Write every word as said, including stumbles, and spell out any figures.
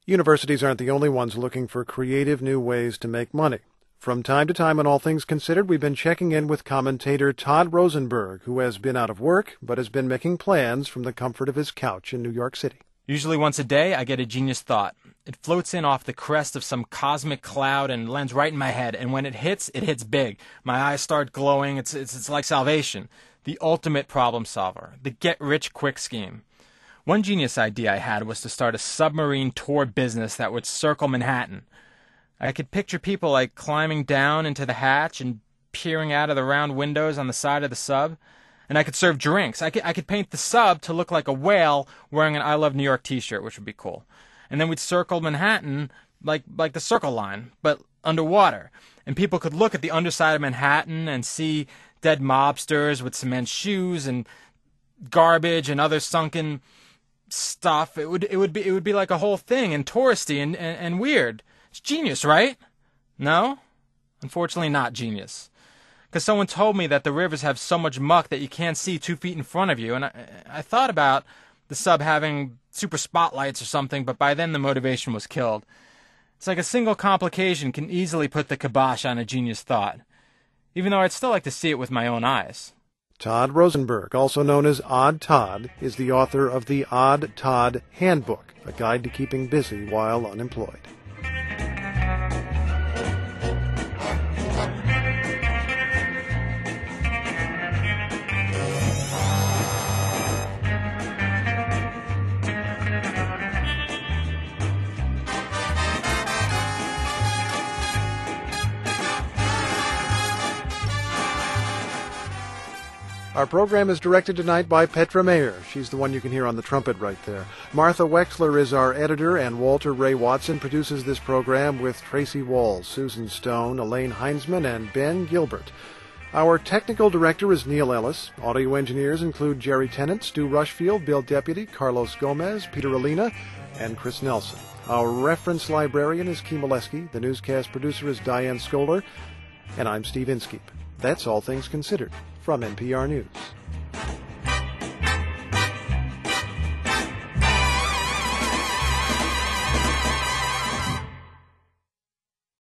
Universities aren't the only ones looking for creative new ways to make money. From time to time on All Things Considered, we've been checking in with commentator Todd Rosenberg, who has been out of work, but has been making plans from the comfort of his couch in New York City. Usually once a day, I get a genius thought. It floats in off the crest of some cosmic cloud and lands right in my head, and when it hits, it hits big. My eyes start glowing. It's, it's, it's like salvation. The ultimate problem solver. The get-rich-quick scheme. One genius idea I had was to start a submarine tour business that would circle Manhattan. I could picture people like climbing down into the hatch and peering out of the round windows on the side of the sub. And I could serve drinks. I could, I could paint the sub to look like a whale wearing an I Love New York t-shirt, which would be cool. And then we'd circle Manhattan like like the Circle Line, but underwater. And people could look at the underside of Manhattan and see dead mobsters with cement shoes and garbage and other sunken stuff. It would it would be it would be like a whole thing and touristy and, and, and weird. It's genius, right? No? Unfortunately not genius. Because someone told me that the rivers have so much muck that you can't see two feet in front of you. And I, I thought about the sub having super spotlights or something, but by then the motivation was killed. It's like a single complication can easily put the kibosh on a genius thought, even though I'd still like to see it with my own eyes. Todd Rosenberg, also known as Odd Todd, is the author of the Odd Todd Handbook, a guide to keeping busy while unemployed. Our program is directed tonight by Petra Mayer. She's the one you can hear on the trumpet right there. Martha Wexler is our editor, and Walter Ray Watson produces this program with Tracy Walls, Susan Stone, Elaine Heinzman, and Ben Gilbert. Our technical director is Neil Ellis. Audio engineers include Jerry Tennant, Stu Rushfield, Bill Deputy, Carlos Gomez, Peter Alina, and Chris Nelson. Our reference librarian is Kim Oleski. The newscast producer is Diane Scholar. And I'm Steve Inskeep. That's All Things Considered from N P R News.